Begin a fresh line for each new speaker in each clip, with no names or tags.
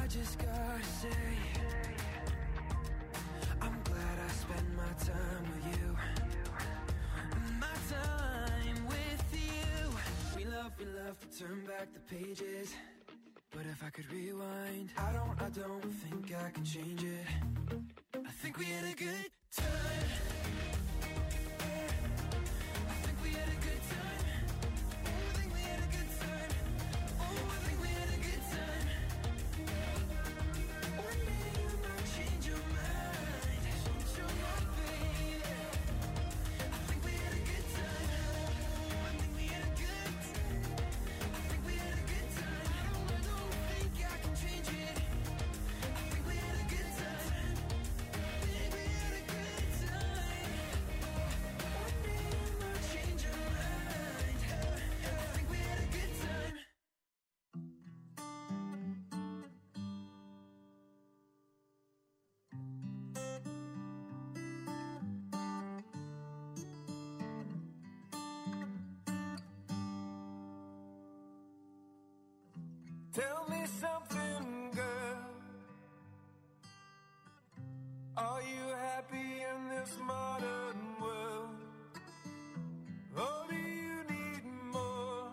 just gotta say, I'm glad I spent my time with you. My time with you. We love to turn back the pages. But if I could rewind, I don't think I can change it. I think we had a good time. I think we had a good time. Oh, I think we had a good time. Oh, I think we had a good time. One day you might change your mind. Show your baby. I think we had a good time. I think we had a good time. I think we had a good time. I don't think I can change it. I think we had a good time. I think we had a good time. One day you might change your mind. I think we had a good time. Tell me something, girl. Are you happy in this modern world? Or do you need more?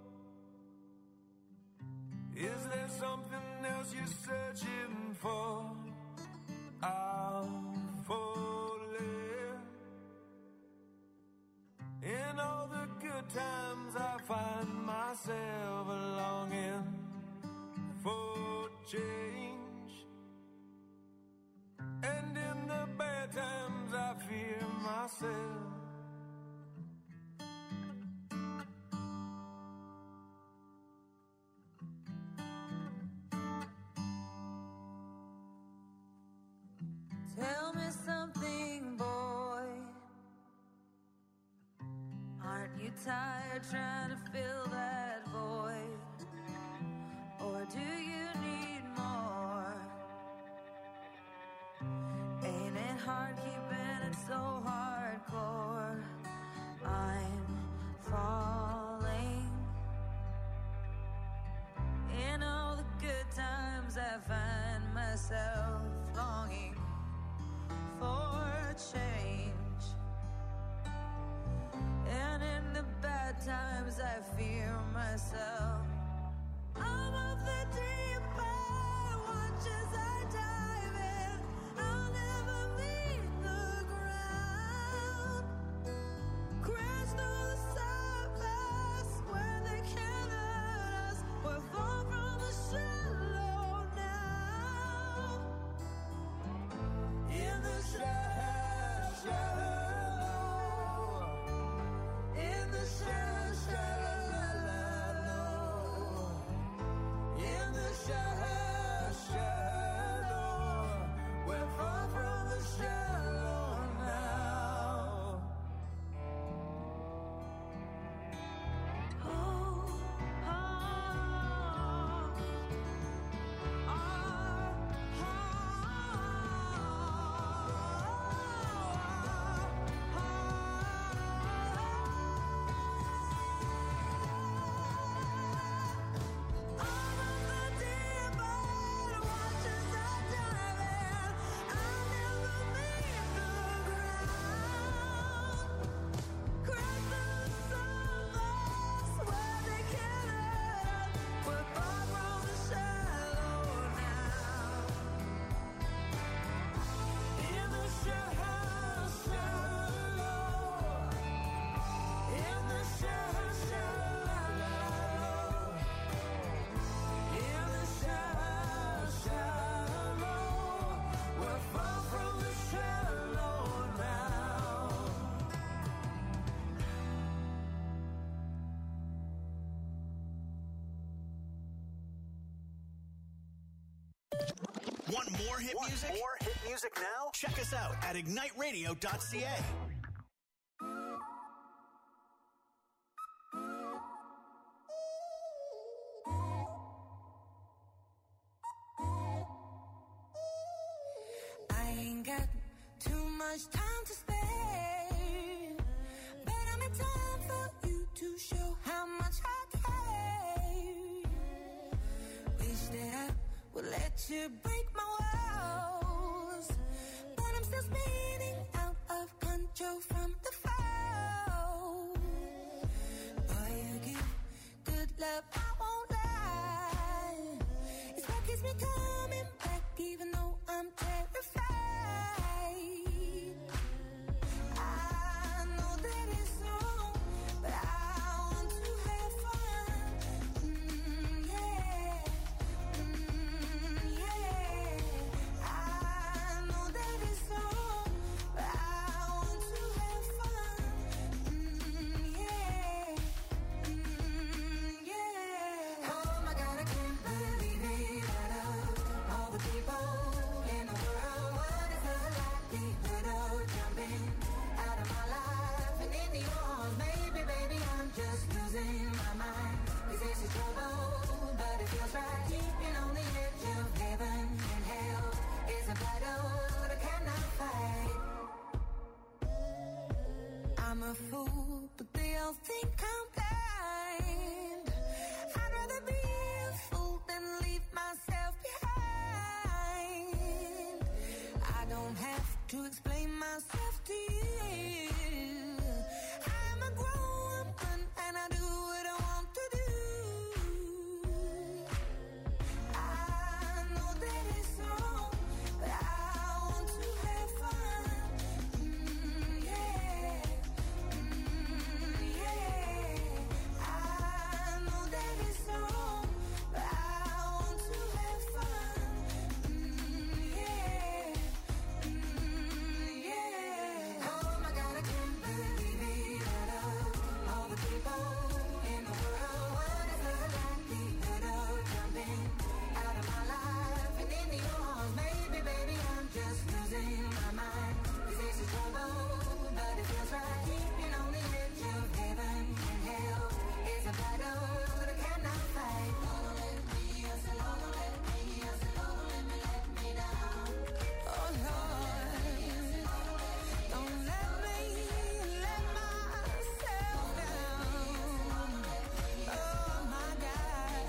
Is there something else you're searching for? I'm falling. In all the good times I find myself longing for change. And in the bad times I fear myself.
Tell me something, boy. Aren't you tired trying to fill that void? Or do you need more? Ain't it hard keeping it so hardcore? I'm falling. In all the good times I find myself longing for change. And in the bad times I fear myself. I'm of the deep end, watch as I dive in. I'll never leave the ground. Crash through the surface where they can't hurt us. We're far from the shallow now. In the shallow, in the shallow, in the shallow, we're far from the shallow now. Oh,
Want more hit music?
More hit music now?
Check us out at igniteradio.ca.
I ain't got too much time to spare, but I'm in time for you to show how much I care. Wish that I would let to break my walls, but I'm still spinning out of control from the fall. Boy, you give good love, I won't lie. It's what keeps me coming back, even though I'm terrified. I know that it's wrong, but I want to have fun. Yeah. Yeah. I know that it's wrong, but I want to have fun. Yeah. Yeah. Oh my God, I can't believe it. Out of all the people in the world, what is the likelihood of jumping out of my life and into yours? Maybe, baby, I'm just losing my mind. 'Cause this is trouble, but it feels right. Keeping on the edge of heaven and hell is a battle that I cannot fight. I'm a fool, but they all think I'm blind. I'd rather be a fool than leave myself behind. I don't have to explain myself to you. I'm a grown woman and I do what I want to do. I know that it's wrong, but I want to have fun. Yeah. Yeah. I know that it's wrong, but I want to have fun. Yeah. Yeah. Oh my God, I can't believe it. Out of all the people in the world, what is the likelihood of jumping out of my life and into yours? Maybe, baby, I'm just losing my mind. 'Cause this is trouble, but it feels right. Keeping on the edge of heaven and hell is a battle that I cannot fight. Don't let me, I said, don't let me, I said, don't let me down. Oh Lord, don't let me let myself down. Oh my God.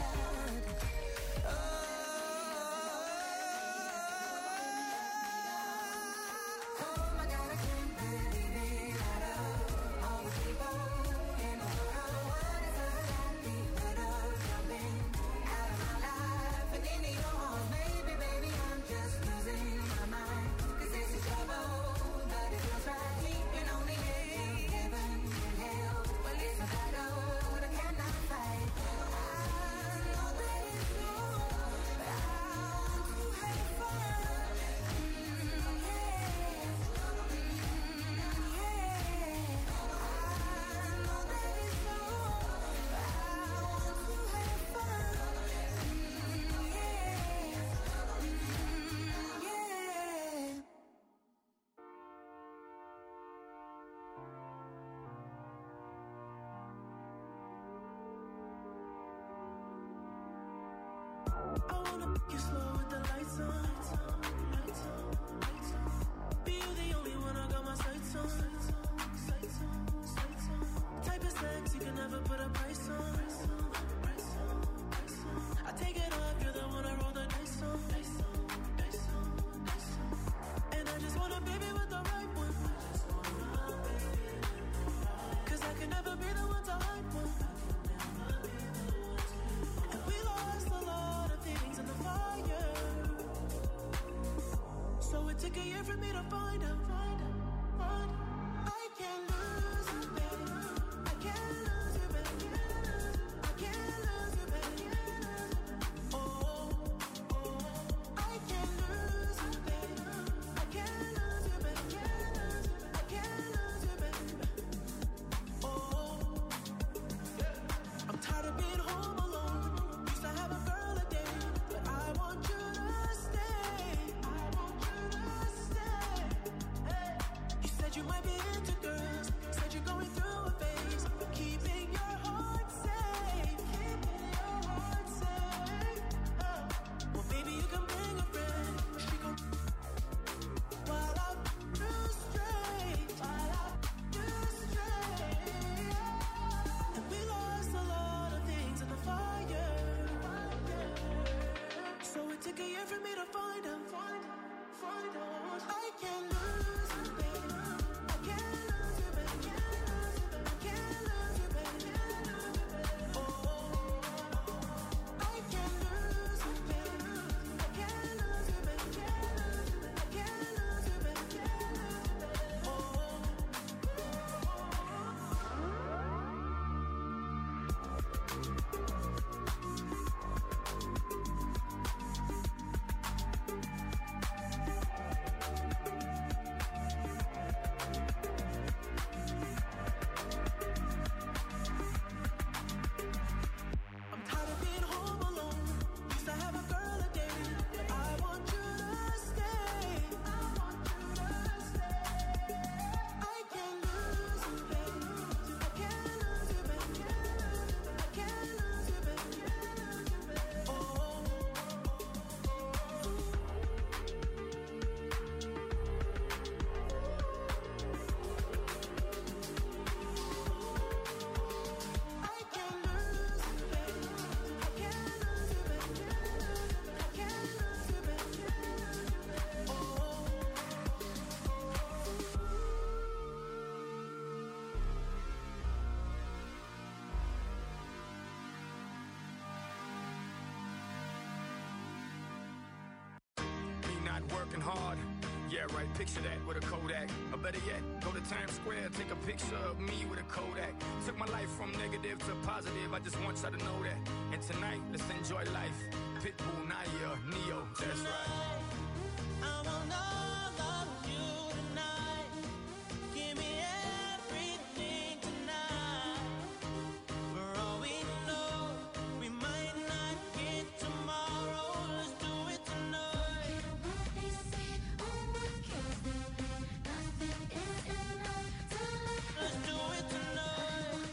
Oh my God, I can't believe it. Out of all the people in the world, what is the likelihood of jumping out of my life and into yours? Maybe, baby, I'm just losing my mind. 'Cause this is trouble, but it feels right. Keeping on the edge of heaven and hell. Well, it's a battle that I cannot fight. I know that it's wrong, but I want to have fun. Yeah. I know that it's wrong, but I want to have fun. Yeah.
I wanna make you slow with the lights on. Be you the only one I got my sights on. Type of sex you can never put a price on. I take it off, you're the one I roll the dice on. And I just want a baby with the right one. 'Cause I can never be the one to hype one. And we lost a lot of things in the fire. So it took a year for me to find out. I can't lose you, babe. I can't lose you, babe. I can't lose you, babe. Oh, I can't lose you, babe. I can't lose you, babe. I can't lose you, babe. Oh, I'm tired of being home alone. Used to have a girl a day, but I want you to stay. I want you to stay.
working hard. Yeah, right, picture that with a Kodak. Or better yet, go to Times Square, take a picture of me with a Kodak. Took my life from negative to positive, I just want y'all to know that. And tonight, let's enjoy life. Pitbull, Naya, Neo, that's right.
I want all of you tonight. Give me everything tonight. For all we know, we might not get tomorrow. Let's do it tonight. Let's do it tonight.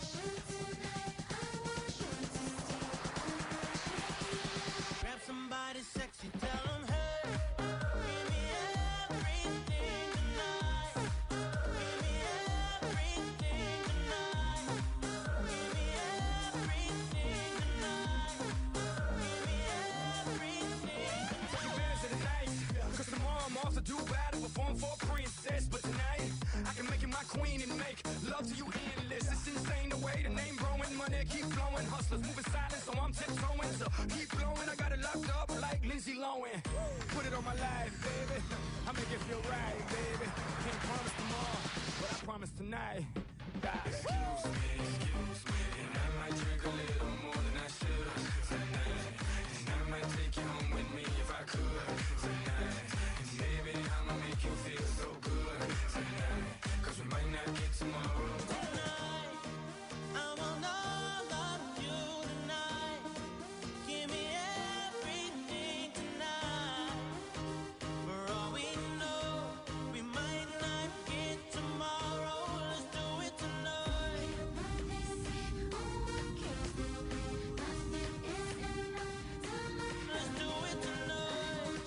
Grab somebody sexy, tell them, hey, give me everything tonight. Give me everything tonight. Give me everything tonight. Give me everything.
Take advantage of the night, cause tomorrow I'm off to do battle, perform for a princess. But tonight, I can make you my queen and make love to you endless. It's insane the way the name growing, money keep flowing. Hustlers moving silent, so I'm tiptoeing. So keep blowing, I got it locked up like Lindsay Lohan. Put it on my life, baby. I make it feel right, baby. Can't promise tomorrow, but I promise tonight. God. Excuse me, and I might drink a little more than I should tonight. And I might take you home with me if I could tonight. And baby, I'ma make you feel so good tonight. Cause we might not get tomorrow.
Tonight, I want all of you tonight. Give me everything tonight. For all we know, we might not get tomorrow. Let's do it tonight. Let's do it tonight.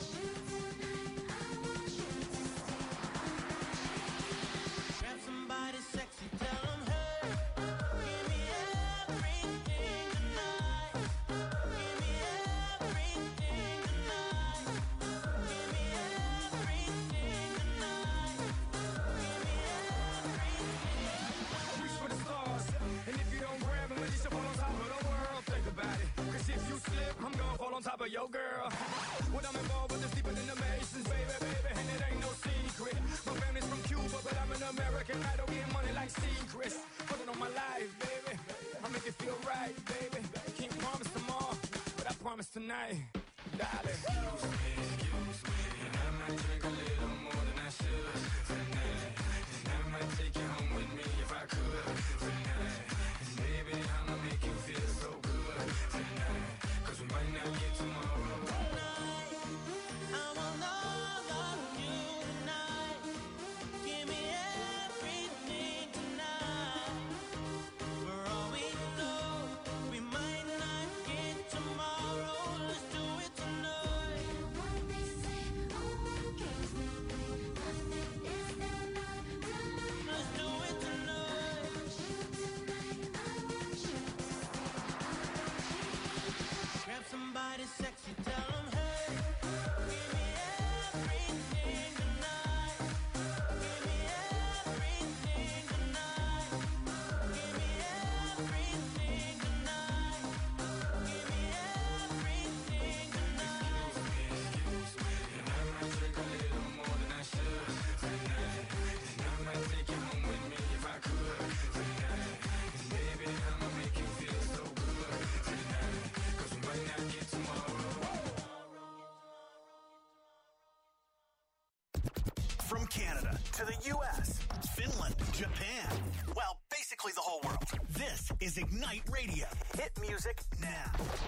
Grab somebody sexy, tell them, hey, give me everything tonight. Give me everything tonight. Give me everything tonight. Give me everything.
Reach for the stars, and if you don't grab them, at least you'll fall on top of the world. Think about it, cause if you slip, I'm gonna fall on top of your girl. What I'm involved with is deeper than the Masons, baby, and it ain't no secret. My family's from Cuba, but I'm an American. I don't get money like secrets. Put it on my life, baby. I make it feel right, baby. Can't promise tomorrow, but I promise tonight, darling. Excuse me, and I might drink a little more than I should tonight. And I might take you home with me if I could tonight. And baby, I'ma make you feel so good tonight. Cause we might not get tomorrow.
Tonight, I want all of you tonight. Give me everything tonight. For all we know, we might not get tomorrow. Let's do it tonight. Let's do it tonight. Grab somebody sexy, tell them, hey, give me everything tonight. Give me everything tonight. Give me everything tonight. Give me everything tonight.
And I might drink a little more than I should tonight. And I might take you home with me if I could tonight. And baby, I'ma make you feel so good tonight. Cause we might not get tomorrow.
From Canada to the U.S., Finland, Japan, well, basically the whole world. This is Ignite Radio. Hit music now.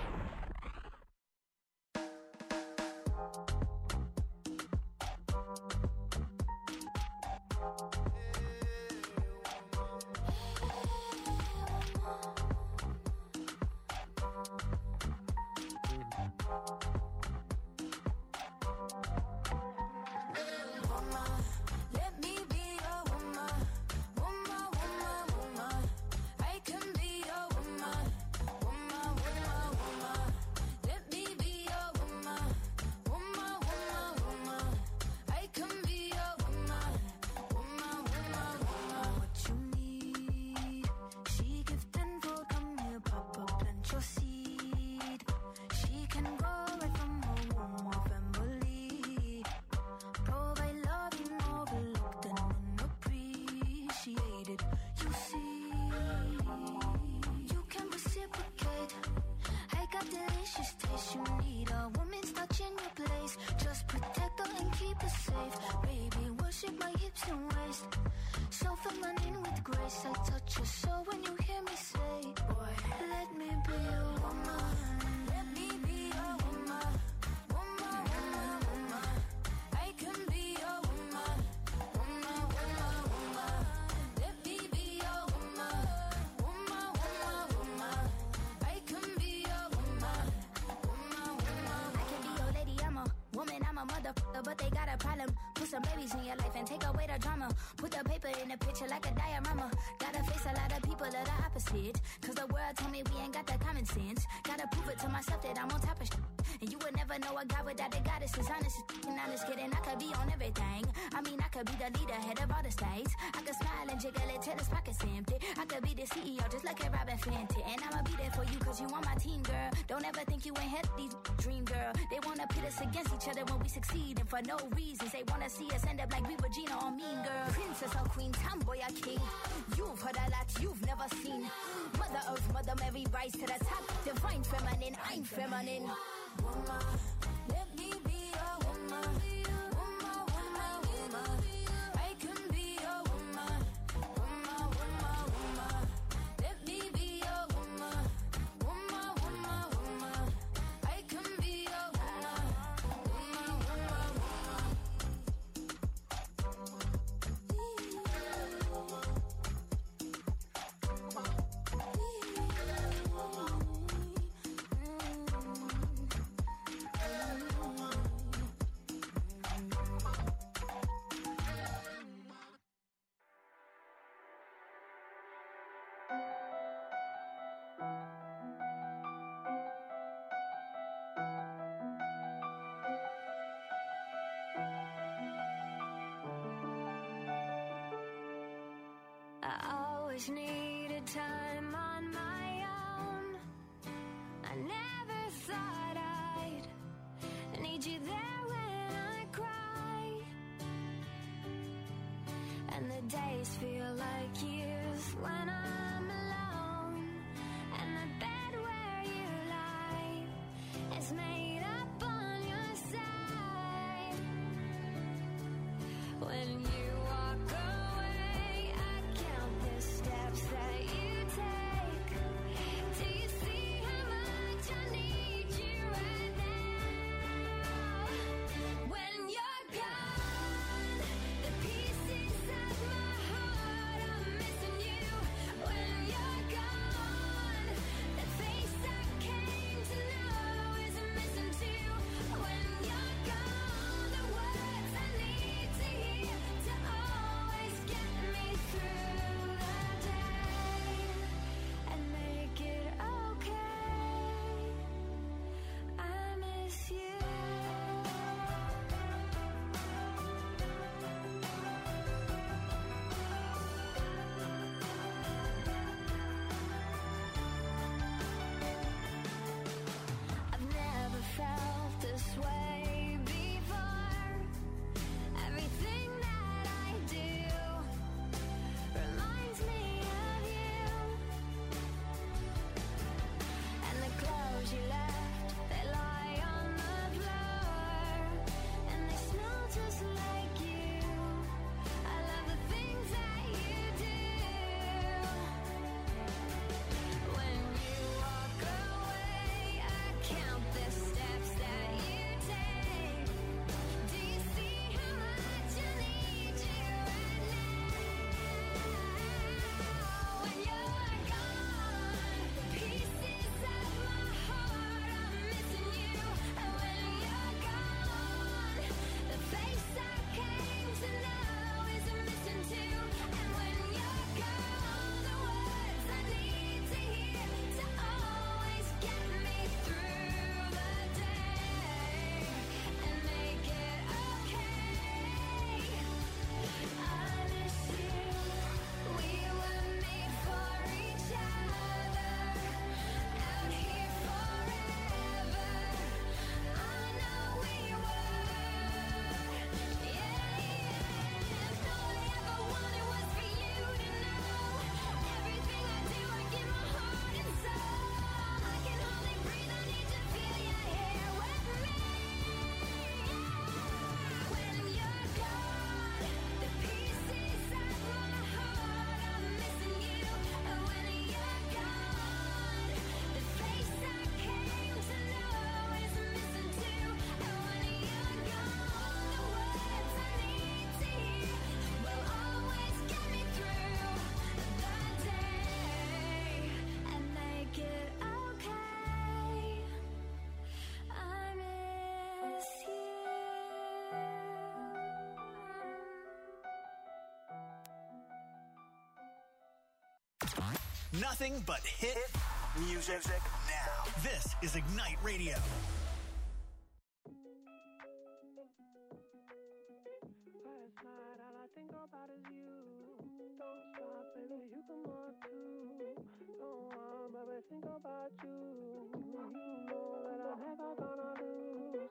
Let me be your woman, woman, woman, woman. I can be your woman, woman, woman, woman.
motherfucker, but they got a problem. Put some babies in your life and take away the drama. Put the paper in the picture like a diorama. Gotta face a lot of people that are opposite. Cause the world told me we ain't got the common sense. Gotta prove it to myself that I'm on top of shit. And you would never know a guy without a goddess is honest. And I'm just kidding, I could be on everything. I mean, I could be the leader, head of all the states. I could smile and jiggle it till his pockets empty. I could be the CEO just like a Robin Fenty. And I'ma be there for you cause you on my team, girl. Don't ever think you ain't had these dream, girl. They wanna pit us against each other when we succeed. And for no reasons, they wanna see us end up like we Regina or Mean Girl. Princess or queen, tomboy or king. You've heard a lot you've never seen. Mother Earth, Mother Mary, rise to the top. Divine feminine, I'm feminine. Woman, let me be a woman. Woman, woman, woman. I can be a woman. Woman, woman, woman. Let me be a woman. Woman, woman, woman. I can be a woman. Woman, woman, I always needed time on my own. I never thought I'd need you there when I cry. And the days feel like years when I'm alone. And the bed where you lie is made up on your side. When you walk away, I count the steps that you take. Do you see how much I need you right now? When you're gone, the pieces of my heart are missing you. When you're gone, the face I came to know is missing too. When you're gone, the words I need to hear to
Nothing but hit music now. This is Ignite Radio.
Last night, all I think about is you. Don't stop, baby, you come on too. Don't want, baby, think about you. You know that I'm never gonna lose.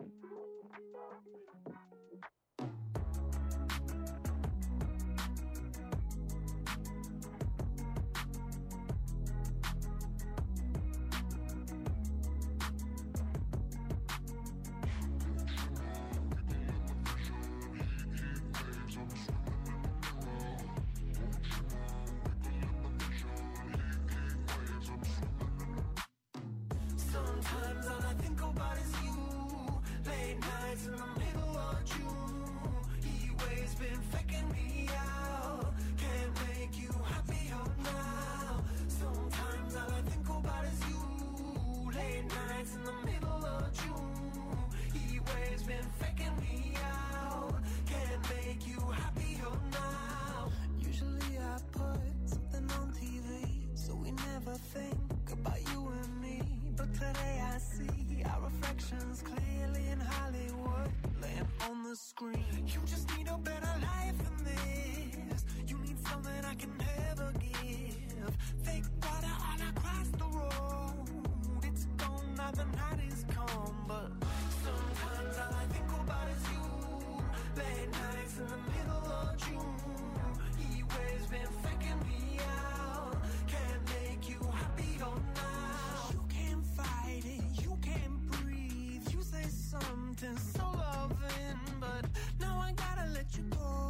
Sometimes all I think about is you. Late nights in the middle of June. He waves been faking me out. Can't make you happier now. Sometimes all I think about is you. Late nights in the middle of June. He waves been faking me out. Can't make you happier now. Usually I put something on TV, so we never think about you and me. But today I see our reflections clearly in Hollywood, laying on the screen. You just need a better life than this. You need something I can never give. Fake water all across the road. It's gone now, the night is come. But sometimes all I think about is you. Late nights in the middle of June. He waves been faking me out. Can't make you happier now. You can't fight it, you can't breathe. You say something so loving, but now I gotta let you go.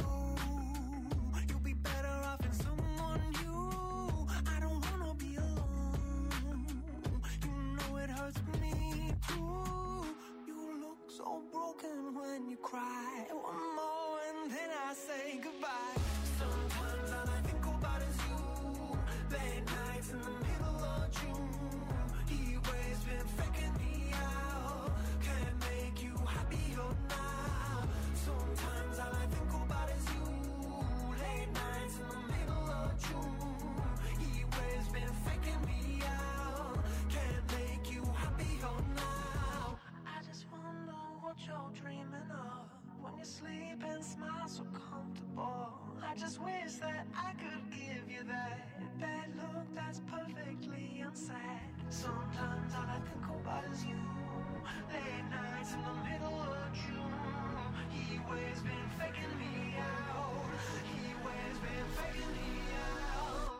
You'll be better off in someone new. I don't wanna be alone. You know it hurts me too. You look so broken when you cry. One more and then I say goodbye. Sometimes all I think about is you. Late nights in the middle of June. He waves been faking me out. Can't make you happier now. Sometimes all I think about is you. Late nights in the middle of June. He waves been faking me out. Can't make you happier now. I just wonder what you're dreaming of when you sleep and smile so comfortable. I just wish that I could give you that bad look that's perfectly unsaid. Sometimes all I think about is you. Late nights in the middle of June. He waves been faking me out. He waves been faking me out.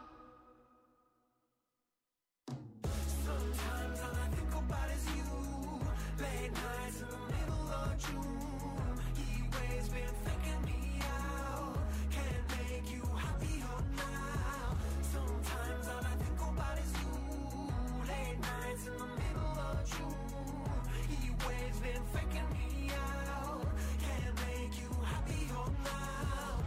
Sometimes all I think about is you. Late nights in the middle of June. He waves been faking me out. Can't make you happier now. Sometimes all I think about is you. Late nights in the middle of June. He waves been faking me out. Can't make you happier now.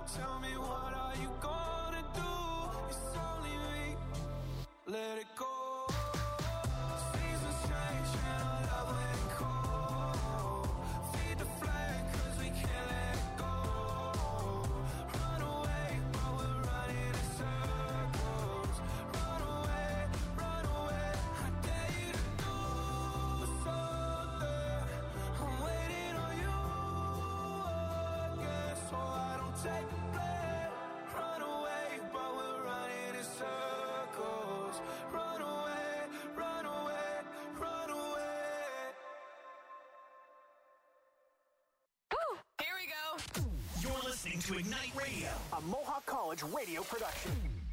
Tell me, what are you gonna do? It's only me. Let it go. Seasons change and our love let it go. Feed the flame 'cause we can't let it go. Run away, but we're running in circles. Run away, I dare you to do something. I'm waiting on you again, so I don't take the blame. Run away, but we're running in circles. Run away, run away, run away.
Here we go.
You're listening to Ignite Radio, a Mohawk College radio production.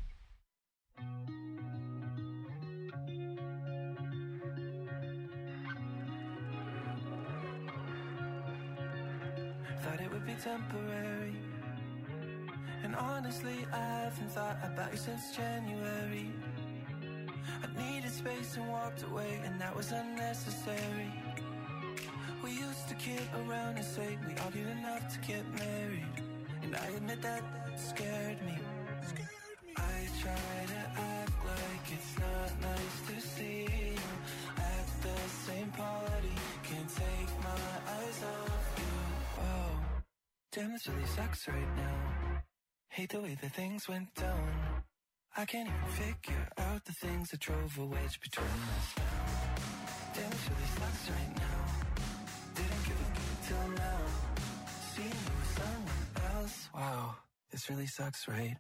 Thought it would be temporary. And honestly, I haven't thought about you since January. I needed space and walked away, and that was unnecessary. We used to kid around and say we argued enough to get married. And I admit that scared me. I try to act like it's not nice to see you at the same party. Can't take my eyes off you. Whoa, damn, this really sucks right now. Hate the way that things went down. I can't even figure out the things that drove a wedge between us now. Damn, this really sucks right now. Didn't give a fuck till now. Seeing you with someone else. Wow, this really sucks, right?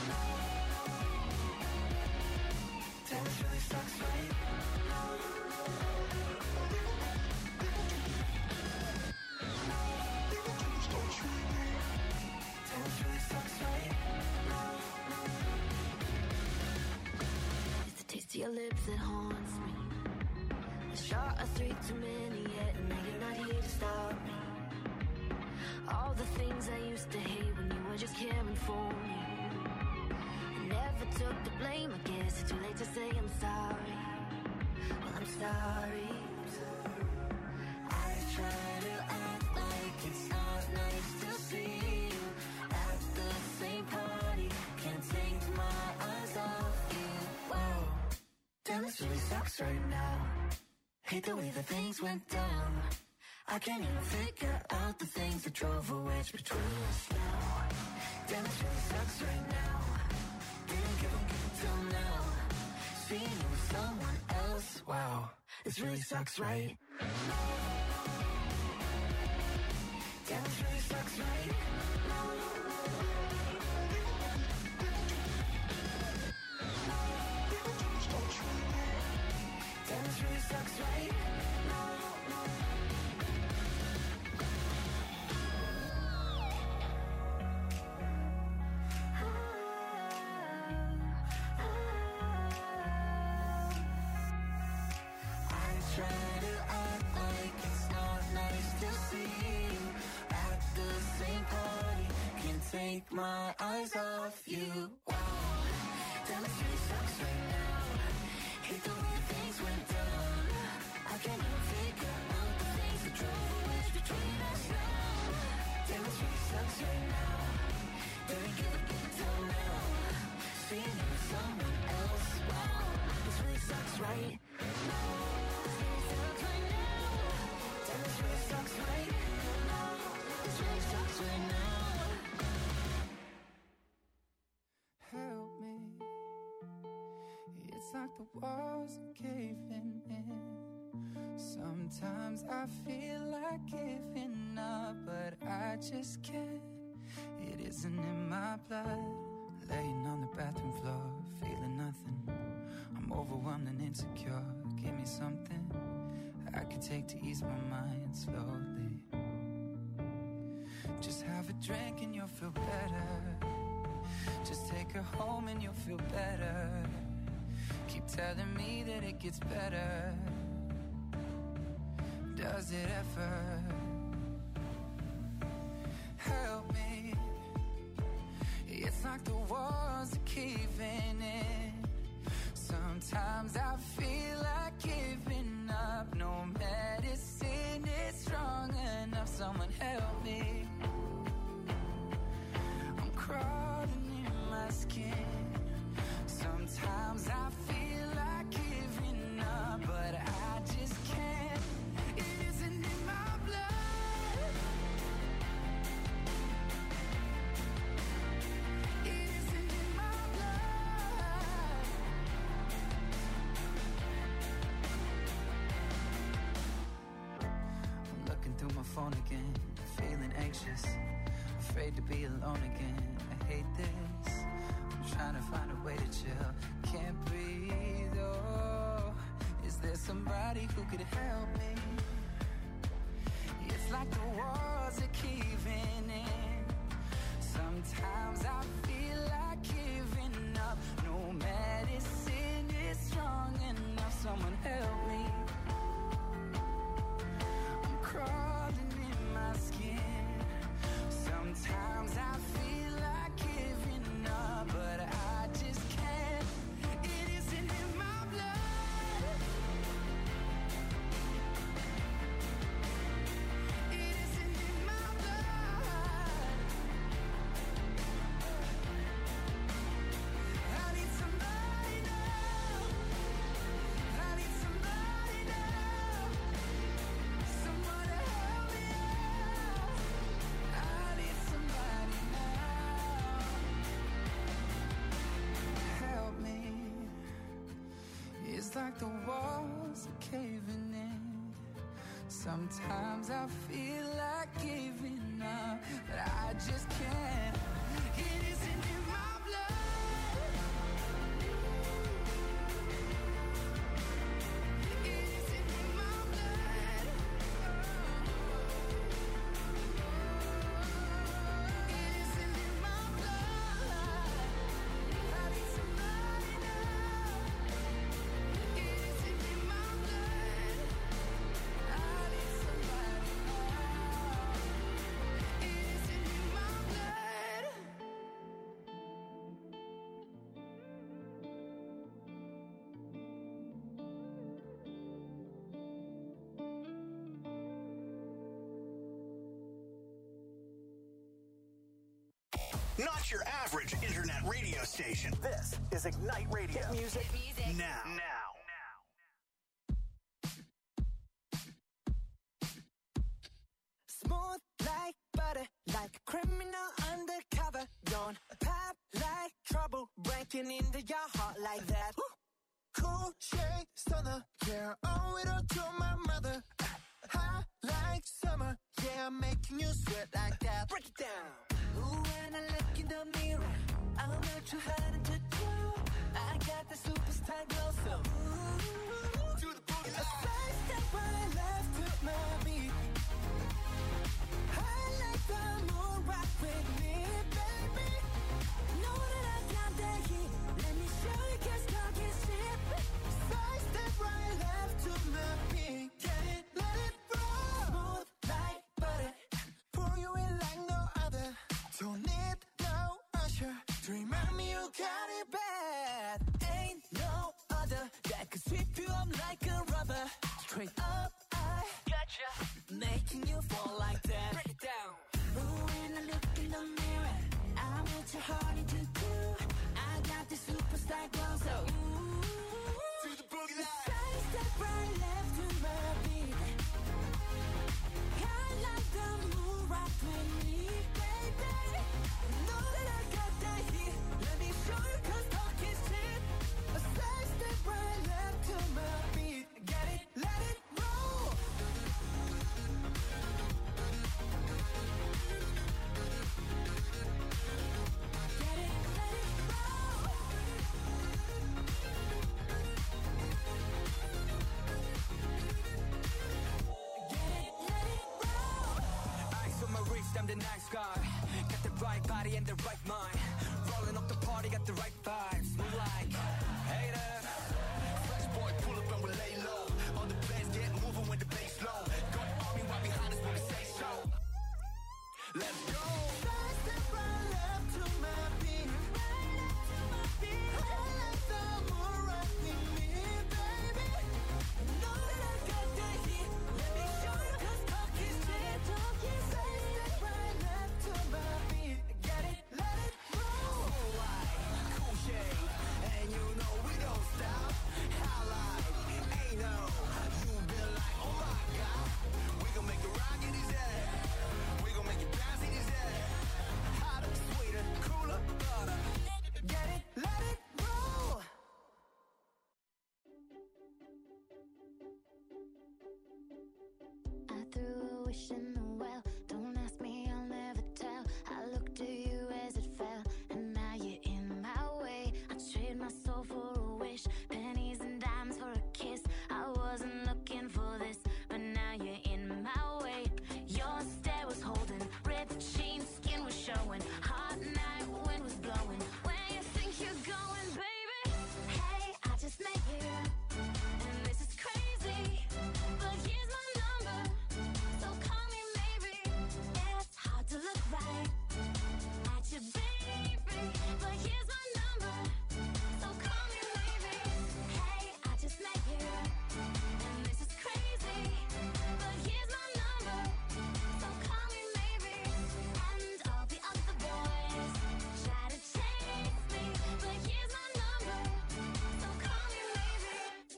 Damn, this really sucks, right? Damn, this really sucks, right?
It's the taste of your lips that haunts me. A shot of 3 too many yet, and now you're not here to stop me. All the things I used to hate when you were just caring for me. I never took the blame, I guess it's too late to say I'm sorry. Well, I'm sorry. I try to act like it's not nice to see you at the same party. Can't take my eyes off you. Whoa, damn, this really sucks right now. Hate the way that things went down. I can't even figure out the things that drove a wedge between us now. Damn, this really sucks right now. Didn't give a fuck till now. Seeing you with someone else. Wow, this really sucks, right? Damn, this really sucks, right? Damn, this really sucks, right? I try to act like it's not nice to see you at the same party. Can't take my eyes off you. Wow, damn, this really sucks right now. Hate the way things went down. I can't even figure out the things that drove a wedge between us now. Damn, this really sucks right now. Didn't give a fuck till now. Seeing you with someone else. Wow, this really sucks, right? This really sucks right now. Damn, this really sucks right now. This really sucks right now.
Help me. It's like the walls are caving in. Sometimes I feel like giving up, but I just can't. It isn't in my blood. Laying on the bathroom floor, feeling nothing. I'm overwhelmed and insecure. Give me something I could take to ease my mind slowly. Just have a drink and you'll feel better. Just take her home and you'll feel better. Keep telling me that it gets better. Does it ever? Help me. It's like the walls are caving in. Sometimes I feel like giving up. No medicine is strong enough. Someone help me. I'm skin. Sometimes I feel like giving up, but I just can't. It isn't in my blood. It isn't in my blood. I'm looking through my phone again, feeling anxious, afraid to be alone again. I hate this. I'm trying to find a way to chill. Can't breathe, oh. Is there somebody who could help me? It's like the walls are caving in. Sometimes I feel like giving up. No medicine is strong enough. Someone help me. I'm crawling in my skin. Sometimes I feel like giving up, but I just can't. It isn't in my blood. It isn't in my blood. I need somebody now. I need somebody now. Someone to help me out. I need somebody now. Help me. It's like the walls are caving in. Sometimes I feel like giving up, but I just can't. It isn't in my blood. It isn't in my blood. It isn't in my blood. I need somebody now. It isn't in my blood. I need somebody now. It isn't in my blood.
Not your average internet radio station. This is Ignite Radio. Hit music now.
Smooth like butter, like a criminal undercover. Don't pop like trouble, breaking into your heart like that. Cool shade stunner, yeah, owe it all to my mother. Hot like summer, yeah, I'm making you sweat like that. Break it down. Ooh, when I look in the mirror, I'm not too hard to do. I got the superstar glow, so ooh, to the boogie line. A side step right left to my beat. I like the moon rock with me, baby. Know that I got that heat. Let me show you, 'cause talk is cheap. Side step right left to my beat. Get it, let it roll. Smooth like butter, pour you in like no other. Don't need no usher to remind me you got it bad. Ain't no other that could sweep you up like a rubber. Straight up, I gotcha, making you fall like that. Break it down. Ooh, when I look in the mirror, I'm what your heart need to do. I got the superstar glow, so ooh, to the boogie line. Side step right left to my beat. I like the moon rock with me, baby. Know that I got that heat. Let me show you, 'cause talk is cheap. A side step right left to my beat. Get it, let it roll. Get it, let it roll. Get it, let it roll.
Eyes on my wrist, I'm the nice guy. Got the right body and the right mind. Rolling up the party, got the right vibes. Move like haters. Fresh boy, pull up and we lay low. All the bands get moving when the bass low. Got army right behind us when we say so. Let's go.
Side step right left to my beat. I like the moon rock with me, baby. Know that I got that heat. Let me show you, 'cause talk is cheap. Side step right left to my beat. Get it, let it roll.
wishing the well. Don't ask me, I'll never tell. I looked at you as it fell, and now you're in my way. I trade my soul for a wish, pennies and dimes for a kiss. I wasn't looking for this, but now you're in my way. Your stare was holding, ripped jeans, skin was showing. Hot night, wind was blowing. Where you think you're going, baby? Hey, I just met you, and this is crazy, but here's my number, so call me maybe. It's hard to look right at you, baby, but here's my number, so call me maybe. Hey, I just met you, and this is crazy, but here's my number, so call me maybe. And all the other boys try to chase me, but here's my number, so call me maybe.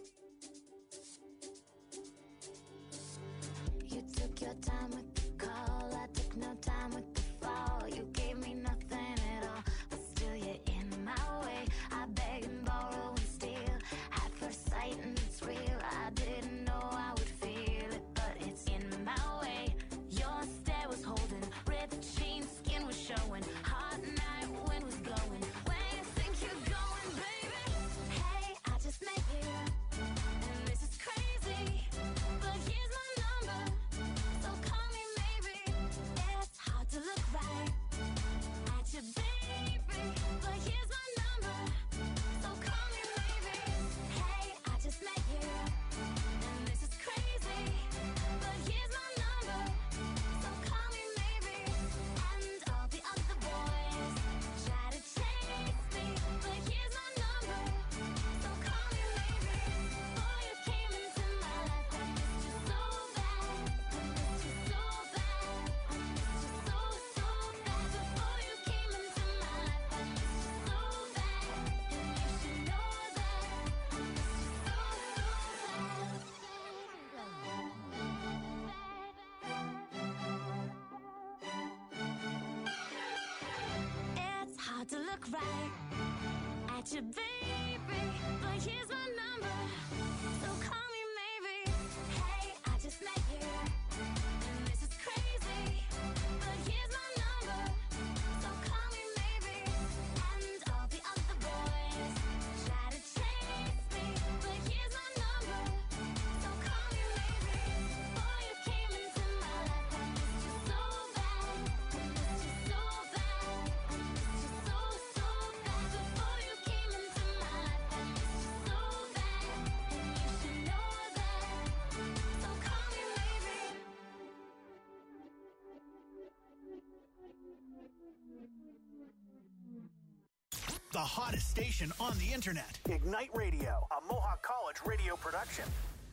You took your time with the call, I took no time with the fall. You gave me nothing at all, but still you're in my way. I beg and borrow and steal at first sight, and it's real. I didn't know I would feel it, but it's in my way. Your stare was holding, ripped jeans, skin was showing. Hot night, wind was blowing. Where you think you're going, baby? Hey, I just met you, and this is crazy, but here's my number, so call me maybe. It's hard to look right at you, baby, but here's my number, so call me maybe. Hey, I just met you, and this is crazy, but here's my number, so call me maybe. And all the other boys try to chase me, but here's my number, so call me maybe. Before you came into my life, I missed you so bad. I missed you so bad. I missed you so, so bad. Before you came into my life, I missed you so bad. And you should know that. I missed you so, It's hard to look right at you, baby, but here's my number, so call me maybe. Hey, I just met you, and this is crazy, but here's my number, so call me maybe. And all the other boys try to chase me, but here's my number, so call me maybe. Before you came into my life, I missed you so bad. I missed you so bad. I missed you so, so bad. Before you came into my life, I missed you so bad. And you should know that. So call me maybe.
The hottest station on the internet. Ignite Radio, a Mohawk College radio production.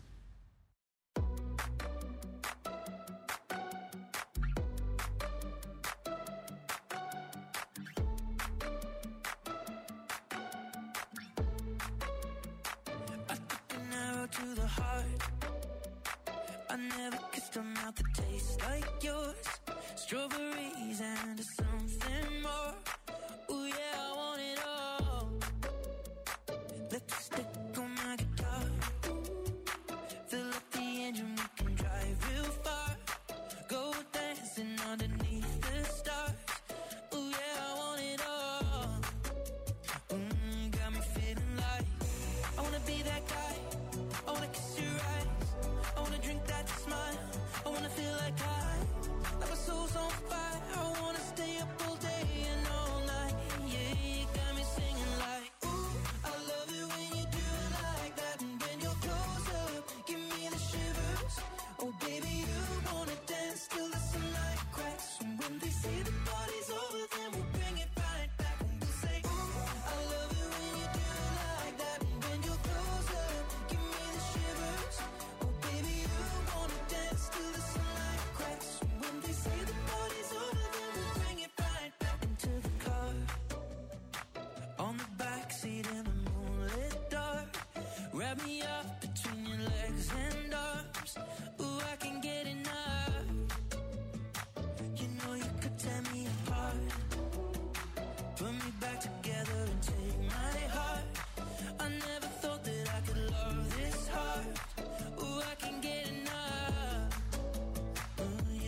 An arrow to the heart. I never kissed a mouth that tastes like yours. Strawberries and something more. Ooh yeah, I want it all. Lipstick on my guitar. Fill up the engine, we can drive real far. Go dancing underneath the stars. Ooh yeah, I want it all. Got me feeling like I wanna be that guy. I wanna kiss your eyes. I wanna drink that smile. I wanna feel like my soul's on fire. I wanna stay up all day and all night. Yeah, you got me singing like, ooh, I love it when you do it like that. And when you're close up, give me the shivers. Oh baby, you wanna dance till the sunlight cracks. And when they say the party's over, then we'll bring it right back. And we'll say, ooh, I love it when you do it like that. And when you're close up, give me the shivers. Oh baby, you wanna dance till the sunlight cracks. And when they say the party's over, then we'll bring it right back into the car. On the backseat in the moonlit dark. Wrap me up between your legs and arms. Ooh, I can get enough. You know you could tear me apart. Put me back together and take my heart. I never thought that I could love this hard. Ooh, I can get enough. Ooh,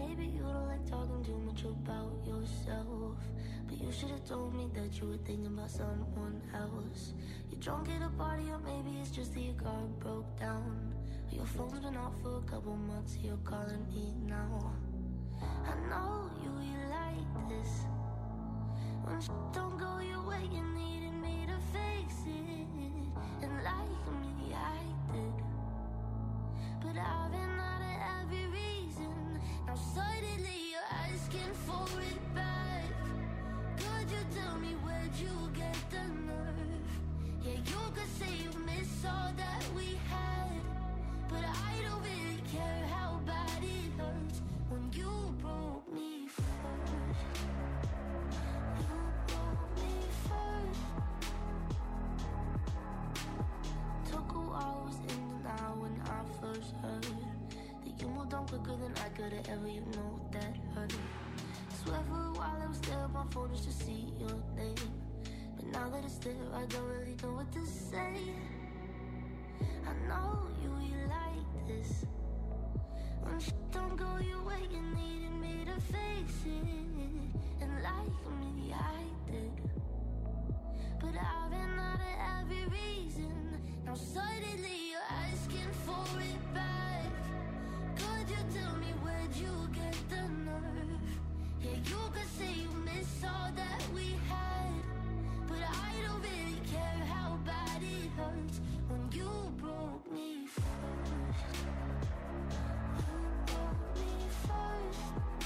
maybe you don't like talking too much about yourself. But you should have told me that you were thinking about someone else. You're drunk at a party, or maybe it's just that your car broke down. Or your phone's been off for a couple months, so you're calling me now. I know you like this. When shit don't go your way, you needed me to fix it. And like me, I did. But I've been out of every reason. Now suddenly you're asking for it back. Could you tell me where'd you get the nerve? Yeah, you could say you miss all that we had, but I don't really care how bad it hurts when you broke me first. You broke me first. Took a while, was in and out when I first heard that you moved on quicker than I could've ever, you know that hurt. Swear for a while I was there on my phone just to see your name. But now that it's there, I don't really know what to say. I know you like this. When shit don't go your way, you needed me to fix it. And like me, I did. But I've been out of every reason. Now suddenly you're asking for it back. Could you tell me where'd you get the nerve? Yeah, you could say you miss all that we had, but I don't really care how bad it hurts when you broke me first. You broke me first.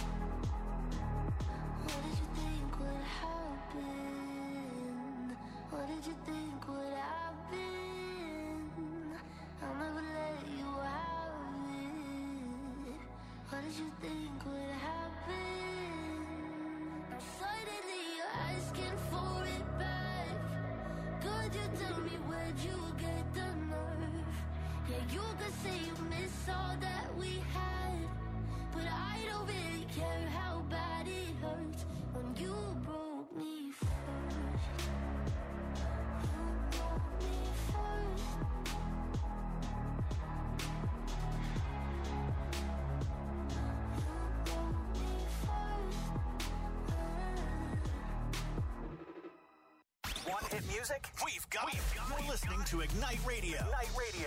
What did you think would happen? What did you think would happen? I'll never let you have it. What did you think would happen? Now suddenly you're asking for it back. Could you tell me where'd you get the nerve? Yeah, you could say you miss all that we had, but I don't really care how bad it hurts when you broke me first. You broke me first. You broke me first.
Want hit music? We've got it. You're listening to Ignite Radio. Ignite Radio.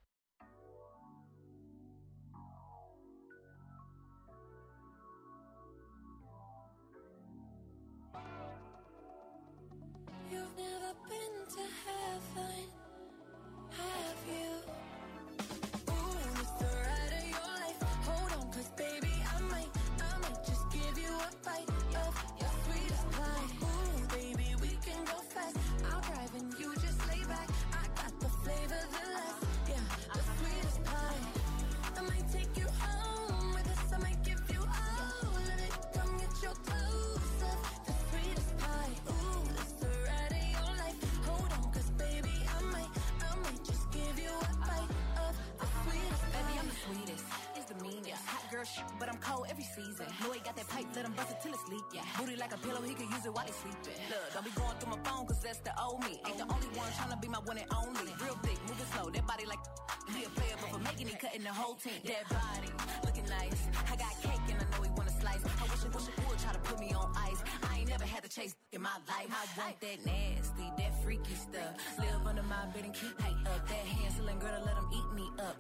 You've never been to heaven, have you? Ooh, it's the ride of your life. Hold on, 'cause baby, I might just give you a bite of your sweetest pie. Ooh, baby, we can go fast. I'll drive and you just lay back. I got the flavor, the last, yeah, the sweetest pie. I might take you home with us. I might give you all of it. Come get your clothes up, the sweetest pie. Ooh, it's the ride of your life. Hold on, 'cause baby, I might just give you a bite of the sweetest pie.
Baby, I'm the sweetest. It's the meanest. Hot girl shit, but I'm cold every season. Know he got that pipe, let him bust it till it's leak. Yeah. Booty like a pillow, he could use it while he's sleeping. Look, don't be going through my phone, 'cause that's the old me. Ain't the only one tryna be my one and only. Real thick, moving slow, that body like he a player, but for making it, cutting the whole team. That body, looking nice. I got cake and I know he wanna slice. I wish it would try to put me on ice. I ain't never had to chase in my life. I want that nasty, that freaky stuff. Live under my bed and keep me up. That hand-selling girl to let him eat me up.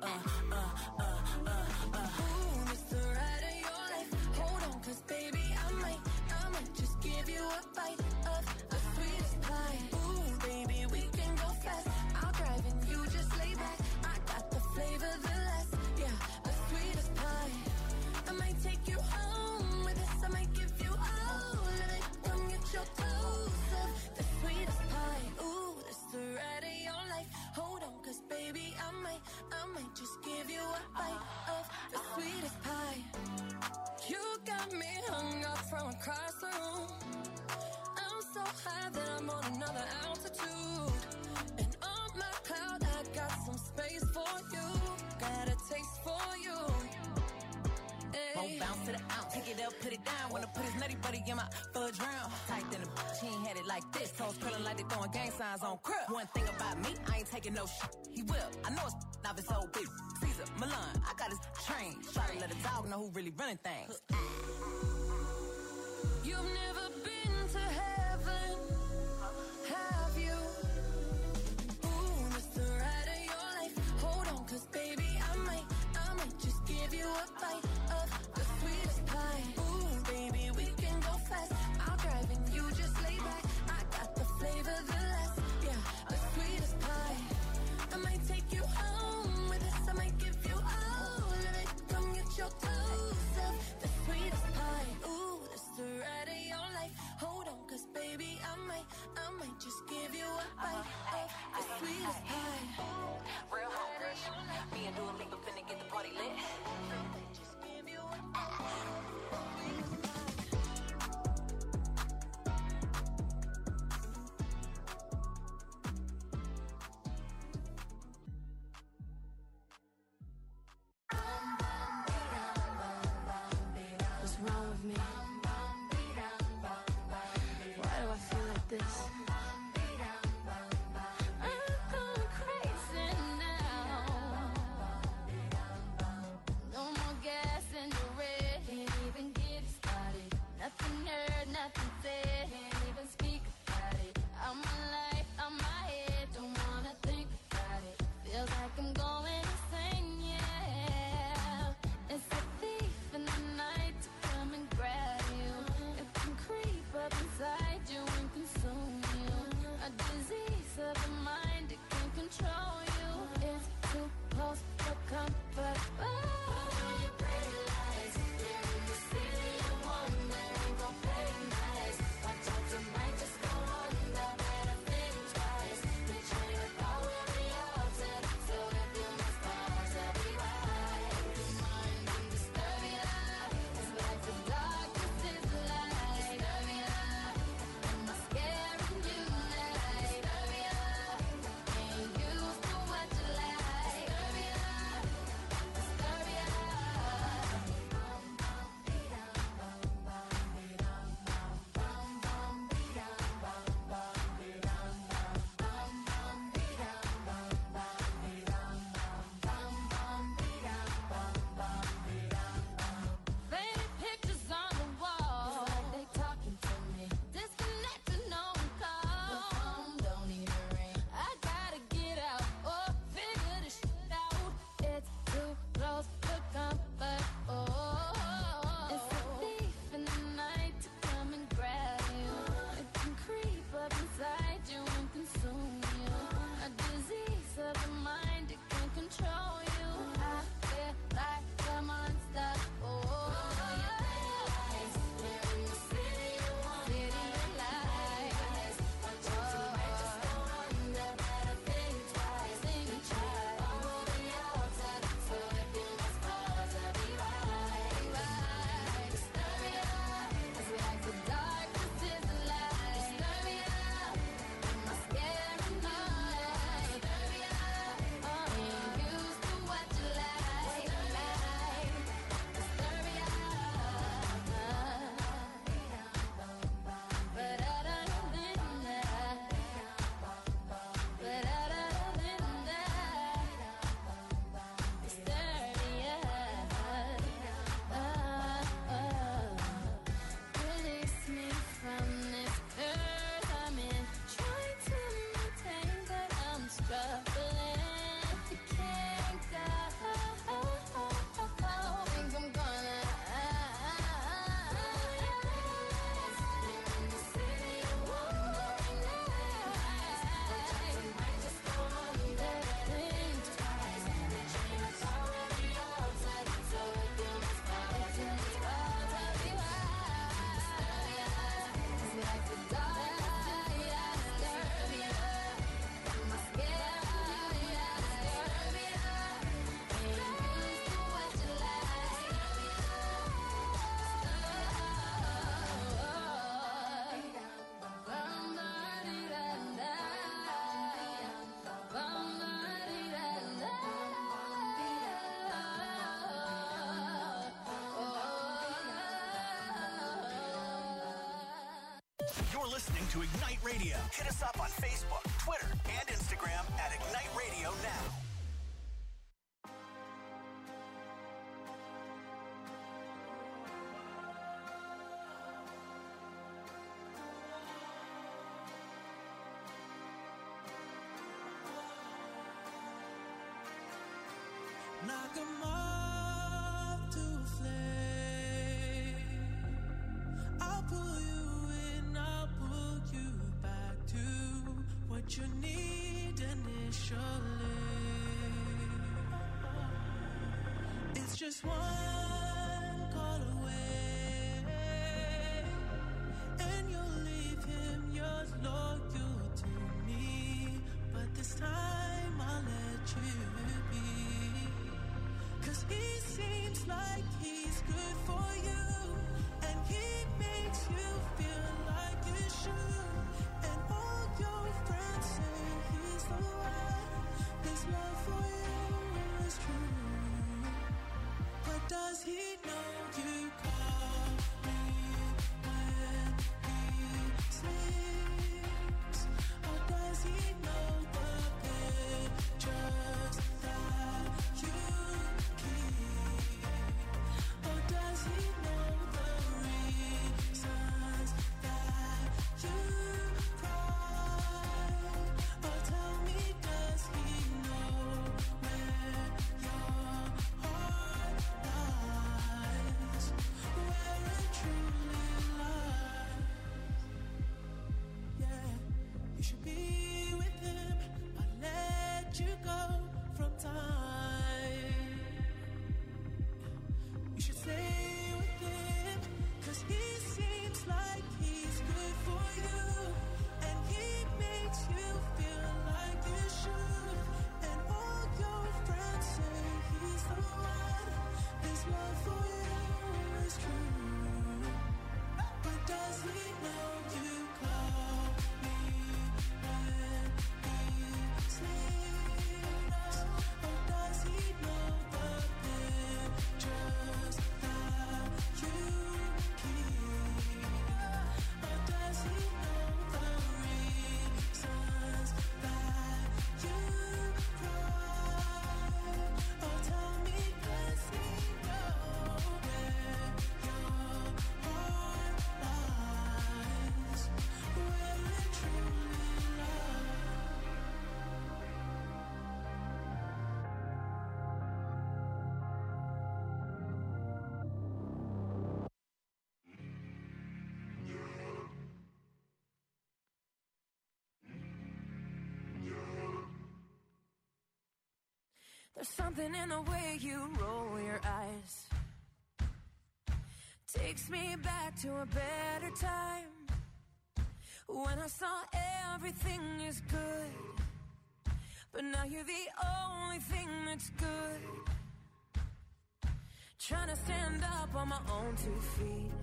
Ooh, it's the ride of your life. Hold on, 'cause baby, I might just give you a bite of the sweetest pie. Ooh, baby, we can go fast. I'll drive and you just lay back. I got the flavor, the last, yeah, the sweetest pie. I might take you home with us. I might give you all of it. Come get your clothes up, the sweetest pie. Ooh, it's the ride of your life. Hold on, 'cause baby, I might just give you a bite of the sweetest pie. You got me hung up from across the room. I'm so high that I'm on another altitude. And on my cloud, I got some space for you. Got a taste for you.
Won't bounce to the ounce, pick it up, put it down. Wanna put his nutty buddy in my fudge round. Tight than a bitch, he ain't had it like this. Toes curling like they throwing gang signs on crib. One thing about me, I ain't taking no shit. He will. I know it's not his old bitch. Caesar, Milan, I got his train. Try to let a dog know who really running things.
You've never been to heaven, have you? Ooh, this the ride of your life. Hold on, cause baby, I might just give you a bite of the sweetest pie. Ooh, baby, we can go fast. I'll drive and you just lay back. I got the flavor, the last, yeah, the sweetest pie. I might take you home with us. I might give you all of it. Come get your clothes up. The sweetest pie. Ooh, this the ride of your life. Hold on, cause baby, I might just give you a bite of the sweetest pie.
Real home, girl. Me and Dua Lipa finna get the party lit.
You're listening to Ignite Radio. Hit us up on Facebook, Twitter, and Instagram at Ignite Radio Now.
Knock 'em off to a flame. I'll pull you in, I'll pull you back to what you need initially. It's just one call away, and you'll leave him, you're loyal to me. But this time I'll let you be. 'Cause he seems like he's good for you, and he makes you feel like you should. And all your friends say he's the one. His love for you is true. But does he know you call me when he sleeps? Or does he know the pictures that you keep? Or does he know the reasons that you cry? Or tell me, does he know where your heart lies? Where it truly lies? Yeah, you should be with him, but let you go from time. You should stay with him, 'cause he seems like he's good for you, and he makes you feel like you should. And all your friends say he's the one. His love for you is true. But does he know you call me when he sleeps? Or does he know the pictures that you keep? Or does he know the reasons that you cry? Or tell me, does he know where your heart lies? Where it truly lies?
There's something in the way you roll your eyes. Takes me back to a better time, when I saw everything is good. But now you're the only thing that's good. Trying to stand up on my own 2 feet.